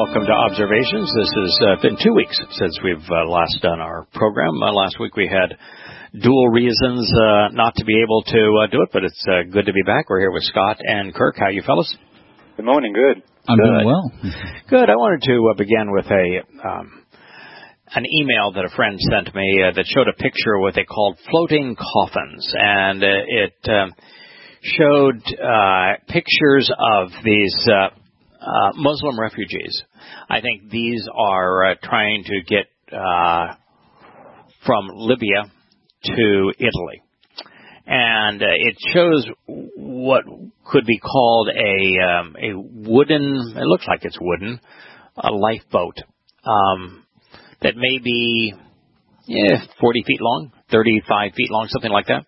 welcome to Observations. This has been 2 weeks since we've last done our program. Last week we had dual reasons not to be able to do it, but it's good to be back. We're here with Scott and Kirk. How are you fellas? Good morning. Good. I'm doing well. Good. I wanted to begin with an email that a friend sent me that showed a picture of what they called floating coffins, and it showed pictures of these Muslim refugees. I think these are trying to get from Libya to Italy. And it shows what could be called a wooden, it looks like it's wooden, a lifeboat that may be 40 feet long, 35 feet long, something like that.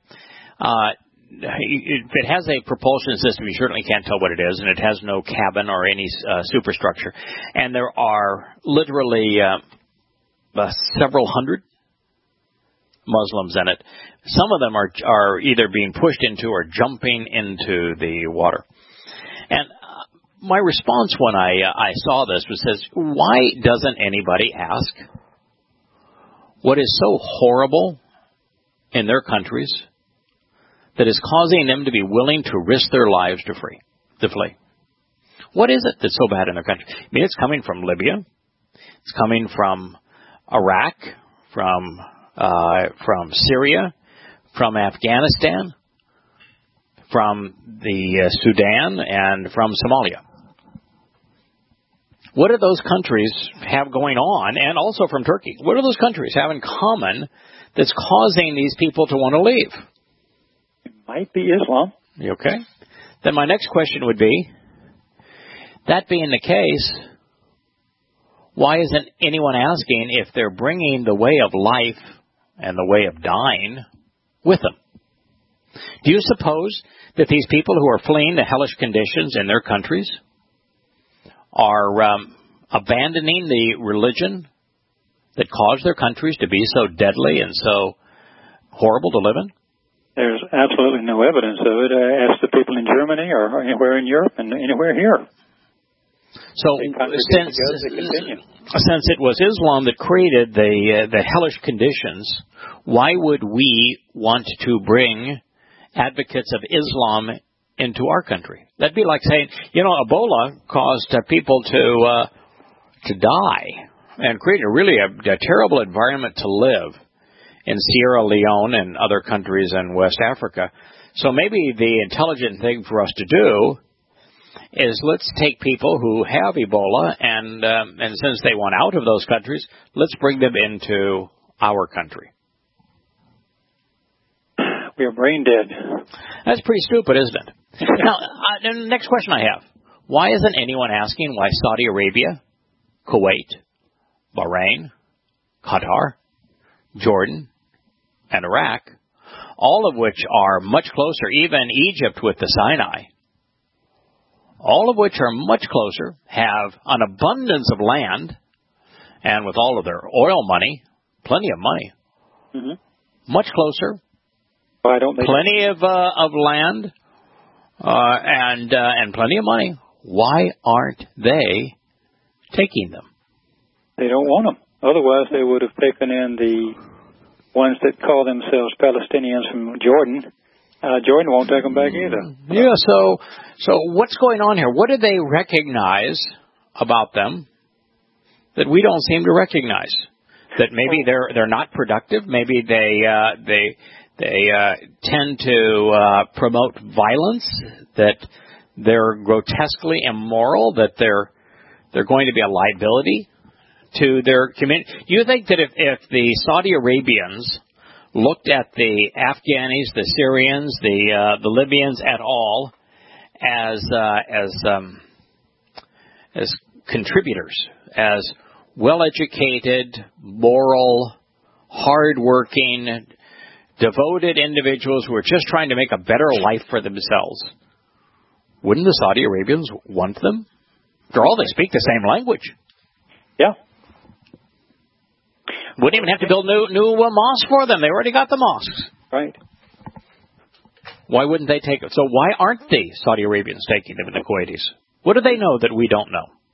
If it has a propulsion system, you certainly can't tell what it is, and it has no cabin or any superstructure. And there are literally several hundred Muslims in it. Some of them are either being pushed into or jumping into the water. And my response when I saw this was, why doesn't anybody ask what is so horrible in their countries that is causing them to be willing to risk their lives to flee? What is it that's so bad in their country? I mean, it's coming from Libya. It's coming from Iraq, from Syria, from Afghanistan, from the Sudan, and from Somalia. What do those countries have going on, and also from Turkey? What do those countries have in common that's causing these people to want to leave? Might be Islam. Okay. Then my next question would be, that being the case, why isn't anyone asking if they're bringing the way of life and the way of dying with them? Do you suppose that these people who are fleeing the hellish conditions in their countries are abandoning the religion that caused their countries to be so deadly and so horrible to live in? There's absolutely no evidence of it. Ask the people in Germany or anywhere in Europe and anywhere here. So since it was Islam that created the hellish conditions, why would we want to bring advocates of Islam into our country? That'd be like saying, Ebola caused people to die and created a terrible environment to live in Sierra Leone and other countries in West Africa. So maybe the intelligent thing for us to do is let's take people who have Ebola and since they want out of those countries, let's bring them into our country. We are brain dead. That's pretty stupid, isn't it? Now, the next question I have, why isn't anyone asking why Saudi Arabia, Kuwait, Bahrain, Qatar, Jordan, and Iraq, all of which are much closer, even Egypt with the Sinai, all of which are much closer, have an abundance of land, and with all of their oil money, plenty of money, much closer, why don't they plenty of land, and plenty of money. Why aren't they taking them? They don't want them. Otherwise, they would have taken in the ones that call themselves Palestinians from Jordan. Jordan won't take them back either. Yeah, so what's going on here? What do they recognize about them that we don't seem to recognize? That maybe they're not productive. Maybe they tend to promote violence. That they're grotesquely immoral. That they're going to be a liability to their community. Do you think that if the Saudi Arabians looked at the Afghanis, the Syrians, the Libyans at all as contributors, as well-educated, moral, hard-working, devoted individuals who are just trying to make a better life for themselves, wouldn't the Saudi Arabians want them? After all, they speak the same language. Yeah. Wouldn't even have to build new mosques for them. They already got the mosques. Right. Why wouldn't they take it? So why aren't the Saudi Arabians taking them and the Kuwaitis? What do they know that we don't know?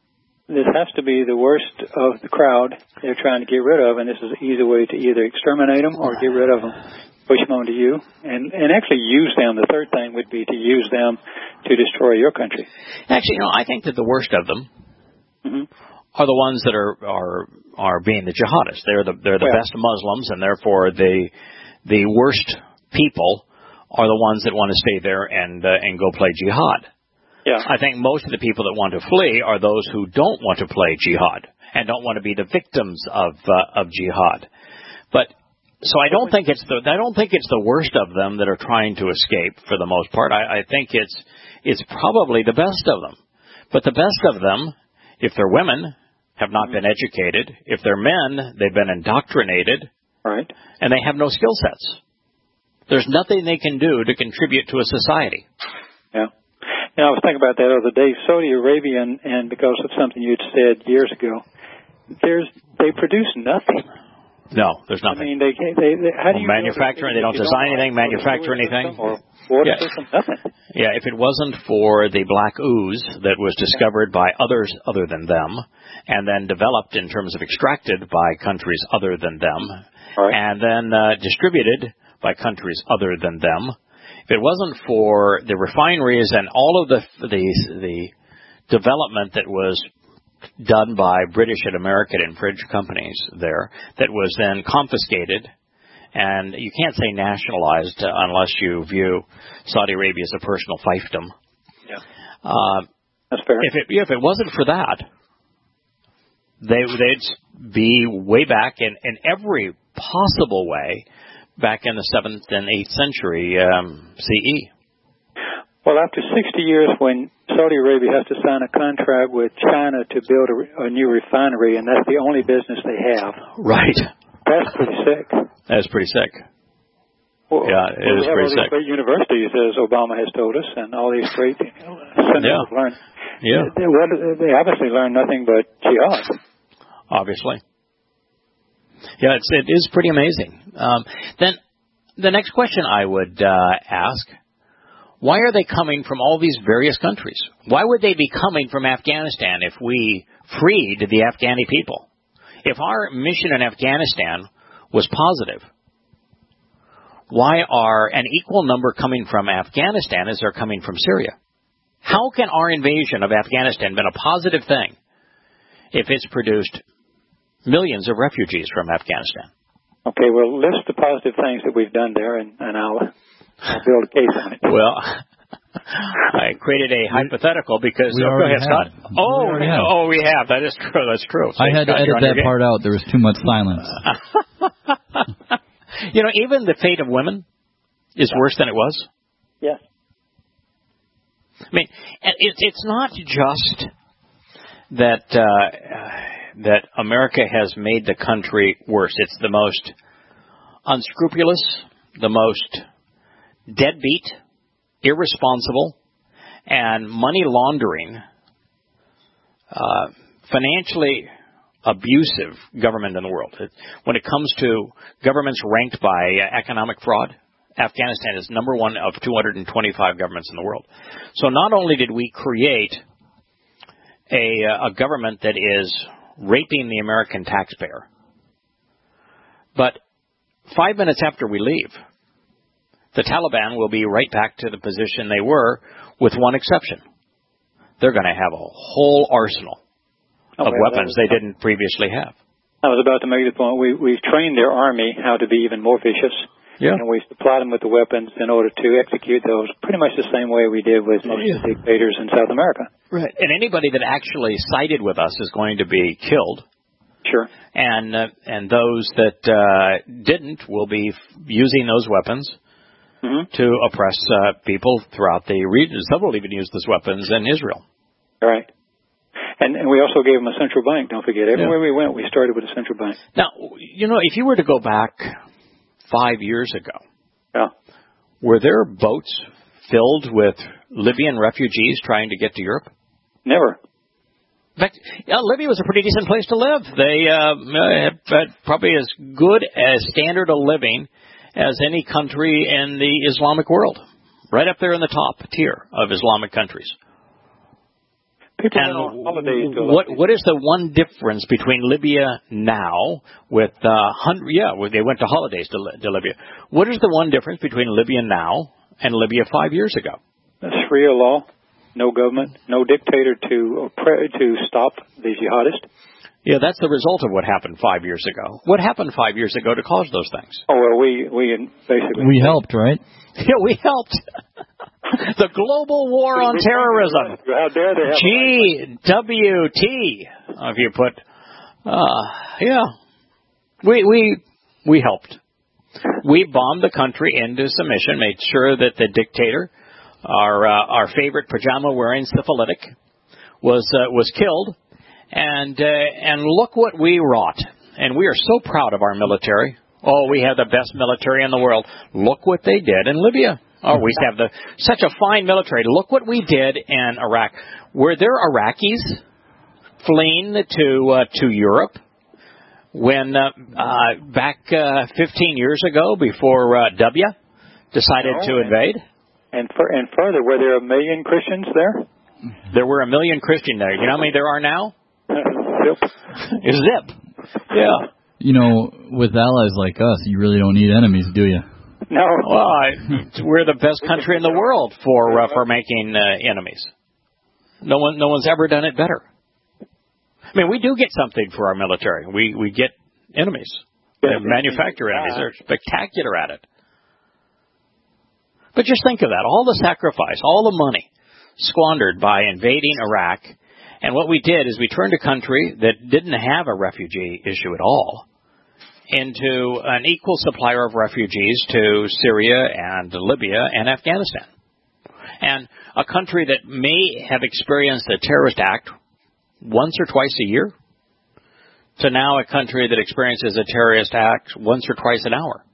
this has to be the worst of the crowd they're trying to get rid of, and this is an easy way to either exterminate them or get rid of them, push them onto you, and actually use them. The third thing would be to use them to destroy your country. Actually, I think that the worst of them are the ones that are being the jihadists. They're the best Muslims, and therefore the worst people are the ones that want to stay there and go play jihad. Yeah. I think most of the people that want to flee are those who don't want to play jihad and don't want to be the victims of jihad. But so I don't think it's the worst of them that are trying to escape for the most part. I think it's probably the best of them. But the best of them, if they're women, have not been educated. If they're men, they've been indoctrinated. Right. And they have no skill sets. There's nothing they can do to contribute to a society. Yeah. I was thinking about that the other day. Saudi Arabia, and because of something you'd said years ago, they produce nothing. No, there's nothing. I mean, how do you manufacture? They don't design anything, manufacture anything. Or water system, nothing. Yeah, if it wasn't for the black ooze that was discovered by others other than them, and then developed in terms of extracted by countries other than them, and then distributed by countries other than them. If it wasn't for the refineries and all of the development that was done by British and American and French companies there, that was then confiscated, and you can't say nationalized unless you view Saudi Arabia as a personal fiefdom. Yeah, that's fair. If it wasn't for that, they'd be way back in every possible way. Back in the 7th and 8th century CE. Well, after 60 years, when Saudi Arabia has to sign a contract with China to build a new refinery, and that's the only business they have. Right. That's pretty sick. That's pretty sick. Well, yeah, it is pretty sick. Great universities, as Obama has told us, and all these great senators learn. Yeah. They obviously learn nothing but jihad. Obviously. Yeah, it is pretty amazing. Then the next question I would ask, why are they coming from all these various countries? Why would they be coming from Afghanistan if we freed the Afghani people? If our mission in Afghanistan was positive, why are an equal number coming from Afghanistan as they're coming from Syria? How can our invasion of Afghanistan been a positive thing if it's produced millions of refugees from Afghanistan? Okay, well, list the positive things that we've done there, and I'll build a case on it. Well, I created a hypothetical because... We already have. Scott. Oh, we have. That is true. That's true. So I had to edit that part out. There was too much silence. Even the fate of women is worse than it was. Yes. I mean, it's not just that America has made the country worse. It's the most unscrupulous, the most deadbeat, irresponsible, and money laundering, financially abusive government in the world. When it comes to governments ranked by economic fraud, Afghanistan is number one of 225 governments in the world. So not only did we create a government that is raping the American taxpayer, but 5 minutes after we leave, the Taliban will be right back to the position they were, with one exception. They're going to have a whole arsenal of weapons they didn't previously have. I was about to make the point. We've trained their army how to be even more vicious. Yeah. And we supply them with the weapons in order to execute those pretty much the same way we did with most of the dictators in South America. Right. And anybody that actually sided with us is going to be killed. Sure. And those that didn't will be using those weapons to oppress people throughout the region. Some will even use those weapons in Israel. Right. And we also gave them a central bank, don't forget. Everywhere we went, we started with a central bank. Now, if you were to go back 5 years ago, were there boats filled with Libyan refugees trying to get to Europe? Never. In fact, Libya was a pretty decent place to live. They had probably as good a standard of living as any country in the Islamic world. Right up there in the top tier of Islamic countries. People went on holidays to what is the one difference between Libya now with they went to holidays to Libya. What is the one difference between Libya now and Libya 5 years ago? Sharia law, no government, no dictator to stop the jihadists. Yeah, that's the result of what happened 5 years ago. What happened 5 years ago to cause those things? Oh, well, we basically... We helped, right? Yeah, we helped. The global war on terrorism. How dare they have GWT, if you put... We helped. We bombed the country into submission, made sure that the dictator, our favorite pajama-wearing syphilitic, was killed. And look what we wrought. And we are so proud of our military. Oh, we have the best military in the world. Look what they did in Libya. Oh, we have such a fine military. Look what we did in Iraq. Were there Iraqis fleeing to Europe when back 15 years ago, before W decided to invade? And further, were there 1 million Christians there? There were 1 million Christians there. You know how many there are now? Zip. Yeah. You know, with allies like us, you really don't need enemies, do you? No. Well, we're the best country in the world for making enemies. No one's ever done it better. I mean, we do get something for our military. We get enemies. They manufacture enemies. They're spectacular at it. But just think of that. All the sacrifice, all the money squandered by invading Iraq. And what we did is we turned a country that didn't have a refugee issue at all into an equal supplier of refugees to Syria and Libya and Afghanistan. And a country that may have experienced a terrorist act once or twice a year to now a country that experiences a terrorist act once or twice an hour.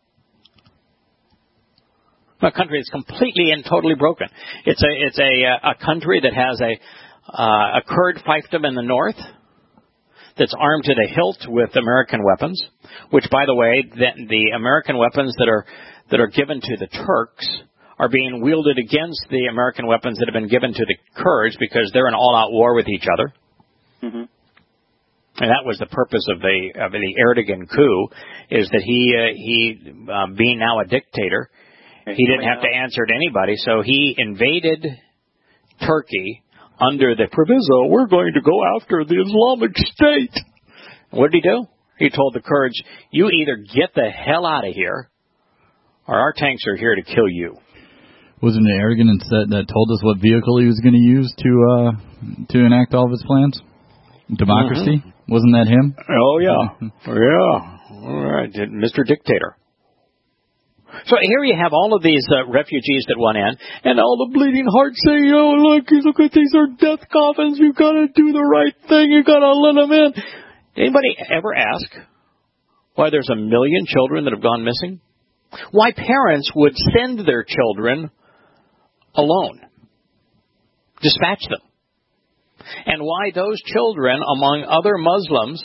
A country that's completely and totally broken. It's a country that has a Kurd fiefdom in the north that's armed to the hilt with American weapons, which, by the way, the American weapons that are given to the Turks are being wielded against the American weapons that have been given to the Kurds because they're in all-out war with each other. Mm-hmm. And that was the purpose of the Erdogan coup, is that he being now a dictator, he didn't have to answer to anybody, so he invaded Turkey under the proviso, we're going to go after the Islamic State. What did he do? He told the Kurds, you either get the hell out of here, or our tanks are here to kill you. Wasn't it Erdogan that told us what vehicle he was going to use to enact all of his plans? Democracy? Mm-hmm. Wasn't that him? Oh, yeah. Yeah. All right. Mr. Dictator. So here you have all of these refugees that went in, and all the bleeding hearts saying, oh, look at these are death coffins. You've got to do the right thing. You've got to let them in. Anybody ever ask why there's 1 million children that have gone missing? Why parents would send their children alone, dispatch them, and why those children, among other Muslims,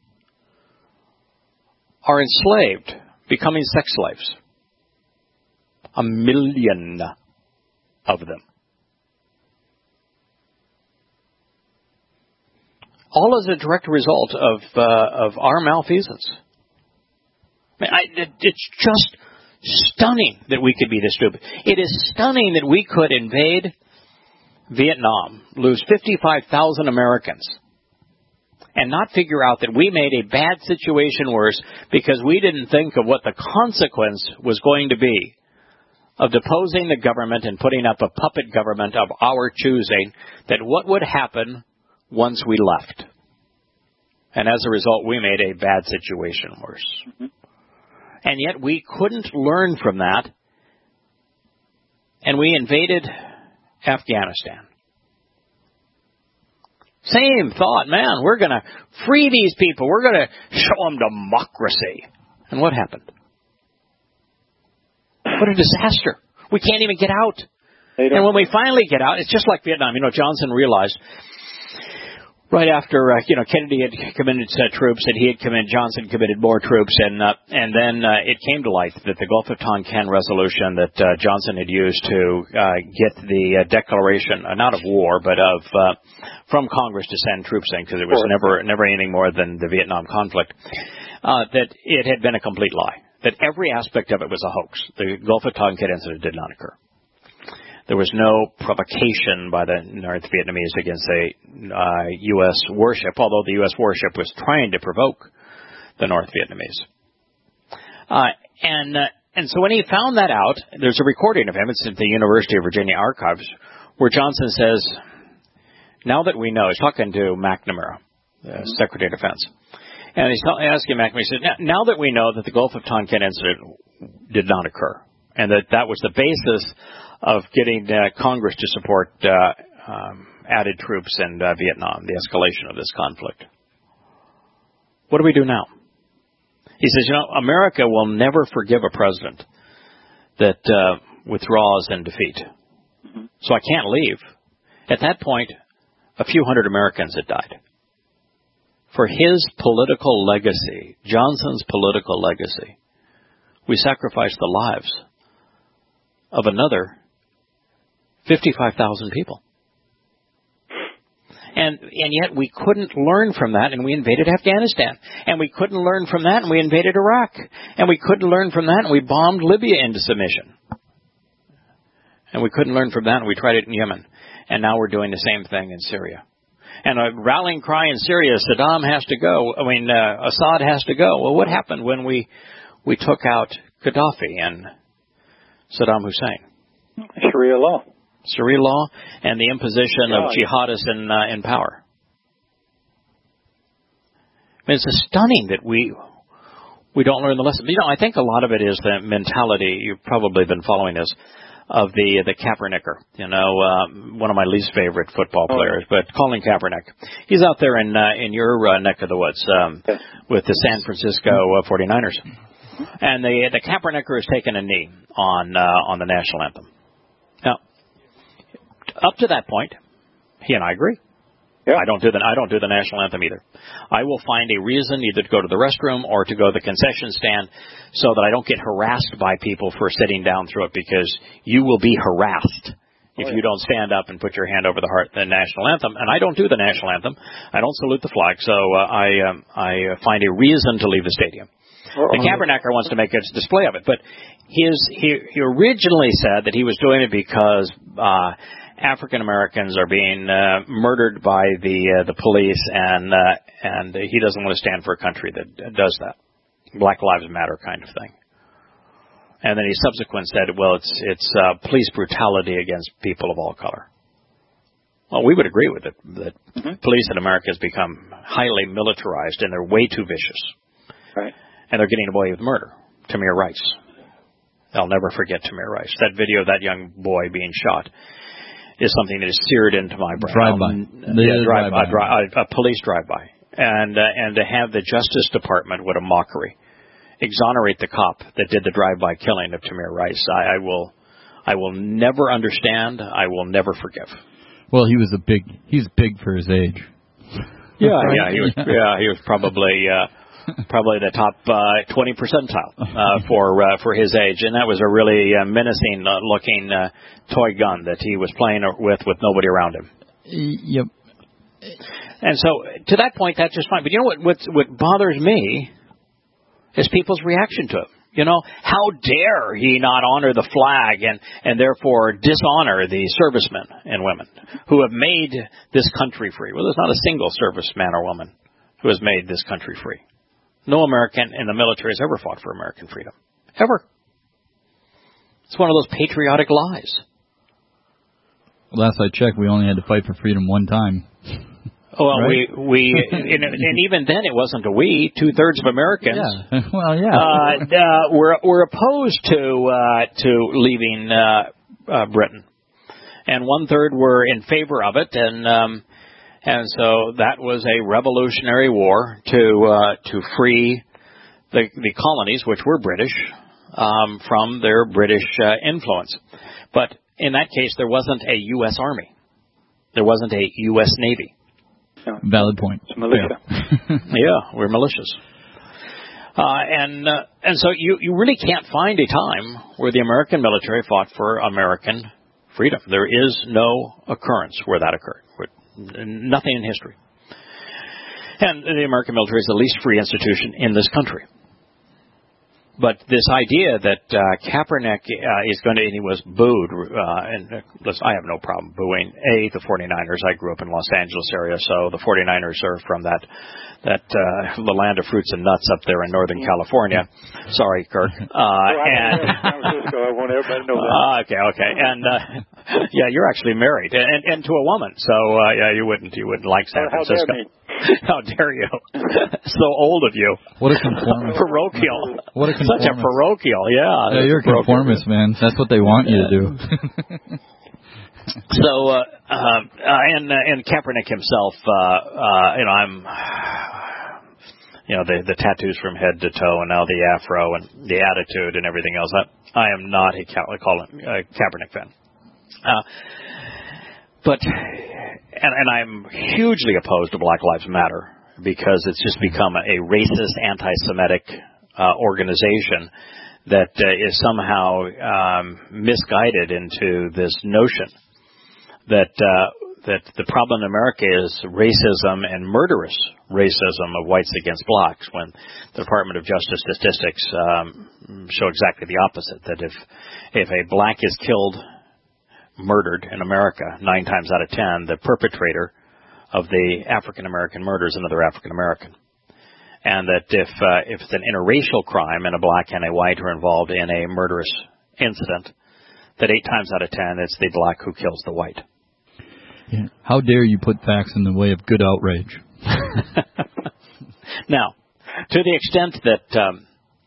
are enslaved, becoming sex slaves. 1 million of them. All as a direct result of our malfeasance. It's just stunning that we could be this stupid. It is stunning that we could invade Vietnam, lose 55,000 Americans, and not figure out that we made a bad situation worse because we didn't think of what the consequence was going to be of deposing the government and putting up a puppet government of our choosing, that what would happen once we left. And as a result, we made a bad situation worse. Mm-hmm. And yet we couldn't learn from that, and we invaded Afghanistan. Same thought, man, we're going to free these people. We're going to show them democracy. And what happened? What a disaster. We can't even get out. And when we finally get out, it's just like Vietnam. You know, Johnson realized right after Kennedy had committed troops, and he had committed, Johnson committed more troops, and then it came to light that the Gulf of Tonkin resolution that Johnson had used to get the declaration, not of war, but of from Congress to send troops in, because it was never anything more than the Vietnam conflict, that it had been a complete lie, that every aspect of it was a hoax. The Gulf of Tonkin incident did not occur. There was no provocation by the North Vietnamese against a U.S. warship, although the U.S. warship was trying to provoke the North Vietnamese. And so when he found that out, there's a recording of him. It's at the University of Virginia archives, where Johnson says, now that we know, he's talking to McNamara, the Secretary of Defense, and he's asking McNamara, he said, now that we know that the Gulf of Tonkin incident did not occur, and that was the basis of getting Congress to support added troops in Vietnam, the escalation of this conflict, what do we do now? He says, America will never forgive a president that withdraws in defeat. Mm-hmm. So I can't leave. At that point, a few hundred Americans had died. For his political legacy, Johnson's political legacy, we sacrificed the lives of another 55,000 people. And yet we couldn't learn from that, and we invaded Afghanistan. And we couldn't learn from that, and we invaded Iraq. And we couldn't learn from that, and we bombed Libya into submission. And we couldn't learn from that, and we tried it in Yemen. And now we're doing the same thing in Syria. And a rallying cry in Syria, Assad has to go. Well, what happened when we took out Gaddafi and Saddam Hussein? Sharia law. Sharia law and the imposition of jihadists in power. I mean, it's stunning that we don't learn the lesson. I think a lot of it is the mentality. You've probably been following this of the Kaepernicker. One of my least favorite football players, but Colin Kaepernick. He's out there in your neck of the woods with the San Francisco 49ers, and the Kaepernicker has taken a knee on the national anthem. Now, up to that point, he and I agree. Yeah. I don't do the national anthem either. I will find a reason either to go to the restroom or to go to the concession stand so that I don't get harassed by people for sitting down through it, because you will be harassed if you don't stand up and put your hand over the national anthem. And I don't do the national anthem. I don't salute the flag, so I find a reason to leave the stadium. The Kaepernicker wants to make a display of it, but he originally said that he was doing it because African Americans are being murdered by the police, and he doesn't want to stand for a country that does that. Black Lives Matter kind of thing. And then he subsequently said, well, it's police brutality against people of all color. Well, we would agree with it, that police in America has become highly militarized, and they're way too vicious. Right. And they're getting away with murder. Tamir Rice. I'll never forget Tamir Rice. That video of that young boy being shot is something that is seared into my brain. A police drive-by. And to have the Justice Department, what a mockery, exonerate the cop that did the drive-by killing of Tamir Rice. I will never understand. I will never forgive. Well, he's big for his age. Yeah, he was probably the top 20 percentile for his age, and that was a really menacing looking toy gun that he was playing with nobody around him. Yep. And so to that point, that's just fine. But you know what bothers me is people's reaction to it. How dare he not honor the flag and therefore dishonor the servicemen and women who have made this country free? Well, there's not a single serviceman or woman who has made this country free. No American in the military has ever fought for American freedom. Ever. It's one of those patriotic lies. Last I checked, we only had to fight for freedom one time. Well, right? and even then it wasn't a we. 2/3 of Americans. Yeah. Well, yeah. Were opposed to leaving Britain, and 1/3 were in favor of it, and so that was a revolutionary war to free the colonies, which were British, from their British influence. But in that case, there wasn't a U.S. Army. There wasn't a U.S. Navy. Valid point. It's militia. Yeah, we're malicious. And so you really can't find a time where the American military fought for American freedom. There is no occurrence where that occurred. Nothing in history. And the American military is the least free institution in this country. But this idea that Kaepernick is going to, and he was booed, and listen, I have no problem booing, the 49ers. I grew up in Los Angeles area, so the 49ers are from the land of fruits and nuts up there in Northern California. Sorry, Kirk. San Francisco, I want everybody to know that. Okay. And, yeah, you're actually married, and to a woman, so, yeah, you wouldn't like San Francisco. How dare you? So old of you. What a conformist. Parochial. What a conformist. Such a parochial, yeah. Yeah, you're a conformist, man. That's what they want you to do. So, and Kaepernick himself, the tattoos from head to toe, and now the afro and the attitude and everything else. I am not a Kaepernick fan. But I'm hugely opposed to Black Lives Matter because it's just become a racist, anti-Semitic organization that is somehow misguided into this notion that the problem in America is racism and murderous racism of whites against blacks, when the Department of Justice statistics show exactly the opposite, that if a black is killed, murdered in America, 9 times out of 10, the perpetrator of the African American murder is another African American. And that if it's an interracial crime and a black and a white are involved in a murderous incident, that 8 times out of 10 it's the black who kills the white. Yeah. How dare you put facts in the way of good outrage? Now, to the extent that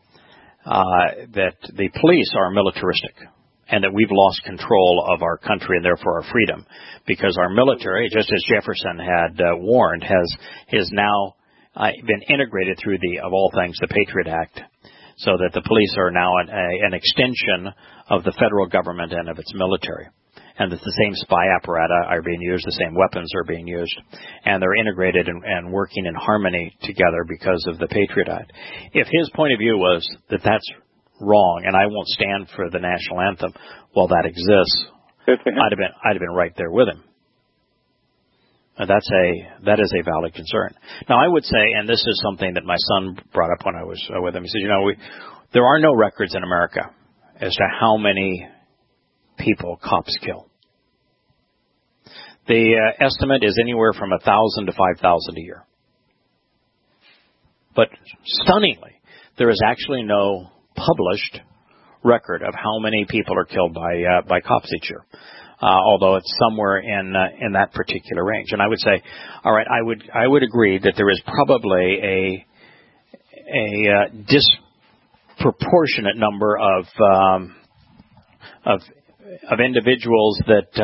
the police are militaristic, and that we've lost control of our country and therefore our freedom, because our military, just as Jefferson had warned, has now been integrated through of all things, the Patriot Act, so that the police are now an extension of the federal government and of its military. And that the same spy apparata are being used, the same weapons are being used, and they're integrated and working in harmony together because of the Patriot Act. If his point of view was that that's wrong, and I won't stand for the national anthem while that exists, I'd have been right there with him. That is a valid concern. Now, I would say, and this is something that my son brought up when I was with him. He said, there are no records in America as to how many people cops kill. The estimate is anywhere from 1,000 to 5,000 a year. But stunningly, there is actually no published record of how many people are killed by cops each year, although it's somewhere in that particular range. And I would say, all right, I would agree that there is probably a disproportionate number of individuals that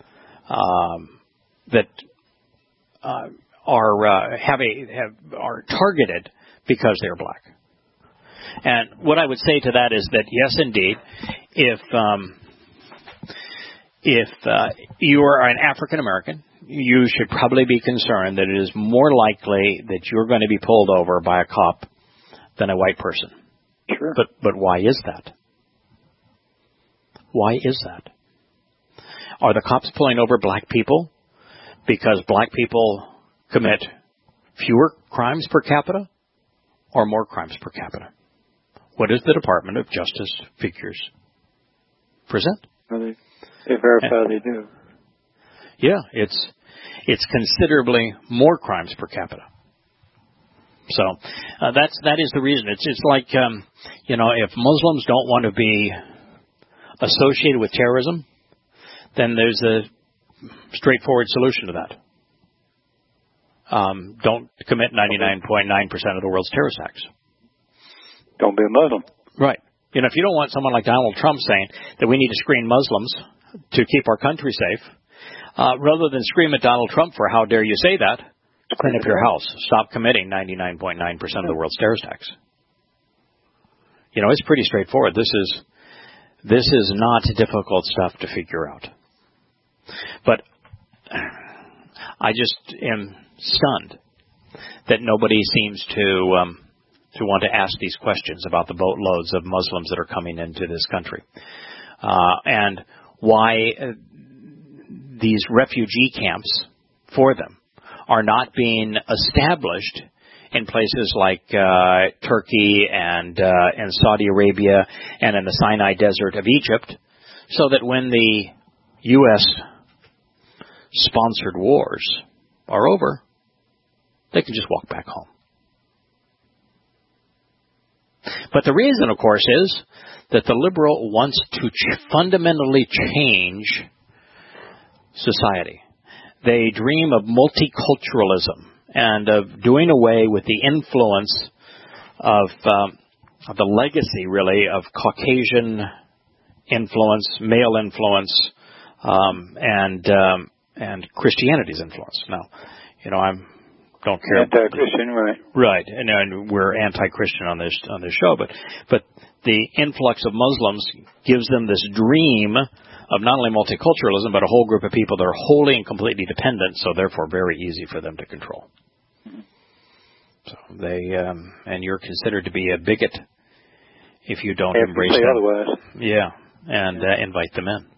are targeted because they're black. And what I would say to that is that, yes, indeed, if you are an African American, you should probably be concerned that it is more likely that you're going to be pulled over by a cop than a white person. Sure. But why is that? Why is that? Are the cops pulling over black people because black people commit fewer crimes per capita or more crimes per capita? What does the Department of Justice figures present? They verify they do. Yeah, it's considerably more crimes per capita. So that is the reason. It's like if Muslims don't want to be associated with terrorism, then there's a straightforward solution to that. Don't commit 99.9% of the world's terrorist acts. Don't be a Muslim. Right. If you don't want someone like Donald Trump saying that we need to screen Muslims to keep our country safe, rather than scream at Donald Trump for how dare you say that, clean up your house. Stop committing 99.9% of the world's terrorist acts. It's pretty straightforward. This is not difficult stuff to figure out. But I just am stunned that nobody seems to want to ask these questions about the boatloads of Muslims that are coming into this country, and why these refugee camps for them are not being established in places like Turkey and Saudi Arabia and in the Sinai Desert of Egypt, so that when the U.S.-sponsored wars are over, they can just walk back home. But the reason, of course, is that the liberal wants to fundamentally change society. They dream of multiculturalism and of doing away with the influence of the legacy, really, of Caucasian influence, male influence, and Christianity's influence. Now, I don't care. Anti-Christian, right? Right, and we're anti-Christian on this show, but the influx of Muslims gives them this dream of not only multiculturalism, but a whole group of people that are wholly and completely dependent, so therefore very easy for them to control. So and you're considered to be a bigot if you don't embrace them. Otherwise. Yeah, and invite them in.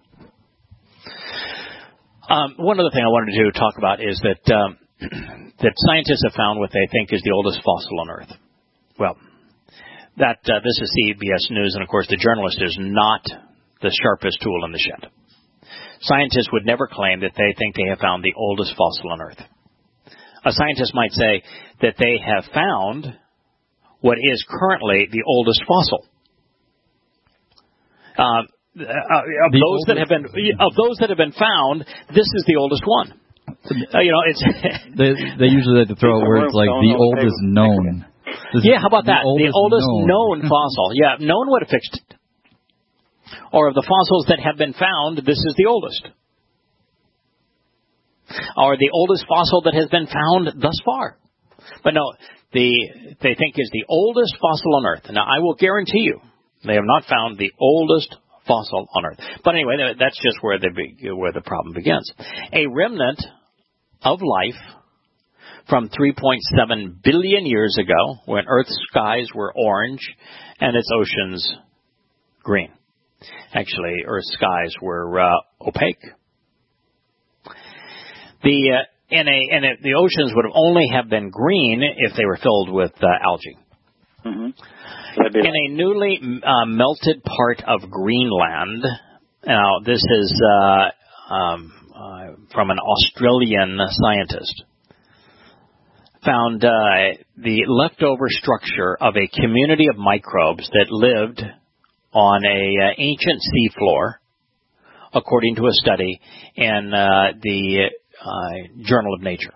One other thing I wanted to talk about is that scientists have found what they think is the oldest fossil on Earth. Well, this is CBS News, and of course the journalist is not the sharpest tool in the shed. Scientists would never claim that they think they have found the oldest fossil on Earth. A scientist might say that they have found what is currently the oldest fossil. Of those that have been found, this is the oldest one. It's they usually like to throw out words like the oldest known. Yeah, how about that? The oldest known fossil. Yeah, known would have fixed it. Or of the fossils that have been found, this is the oldest. Or the oldest fossil that has been found thus far. But no, they think is the oldest fossil on Earth. Now, I will guarantee you, they have not found the oldest fossil on Earth. But anyway, that's just where the problem begins. A remnant of life from 3.7 billion years ago, when Earth's skies were orange and its oceans green. Actually, Earth's skies were opaque. The oceans would have only have been green if they were filled with algae. Mm-hmm. In a newly melted part of Greenland, now this is from an Australian scientist, found the leftover structure of a community of microbes that lived on a ancient seafloor, according to a study in the Journal of Nature.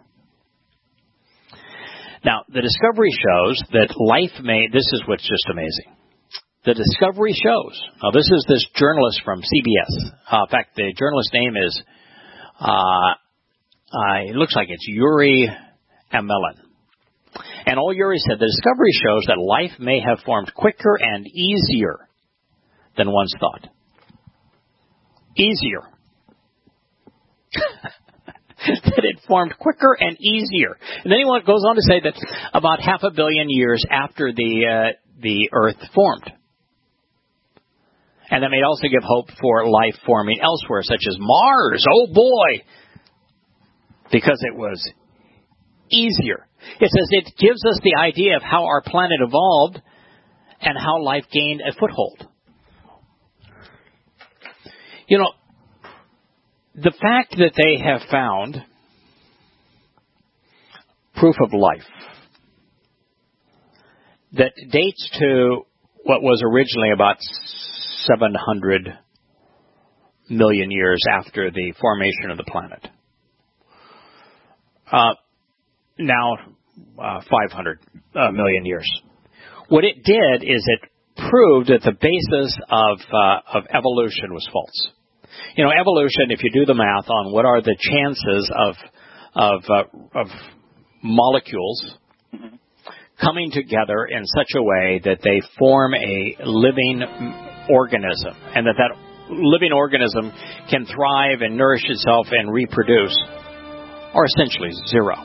Now, the discovery shows that this is what's just amazing. The discovery shows, now this is this journalist from CBS. In fact, the journalist's name is, it looks like it's Yuri Amelin. And all Yuri said, the discovery shows that life may have formed quicker and easier than once thought. Easier. That it formed quicker and easier. And then he goes on to say that about 500 million years after the Earth formed. And that may also give hope for life forming elsewhere, such as Mars. Oh boy! Because it was easier. It says it gives us the idea of how our planet evolved and how life gained a foothold. The fact that they have found proof of life that dates to what was originally about 700 million years after the formation of the planet. Now 500 million years. What it did is it proved that the basis of evolution was false. Evolution, if you do the math on what are the chances of molecules coming together in such a way that they form a living organism, and that living organism can thrive and nourish itself and reproduce, are essentially zero.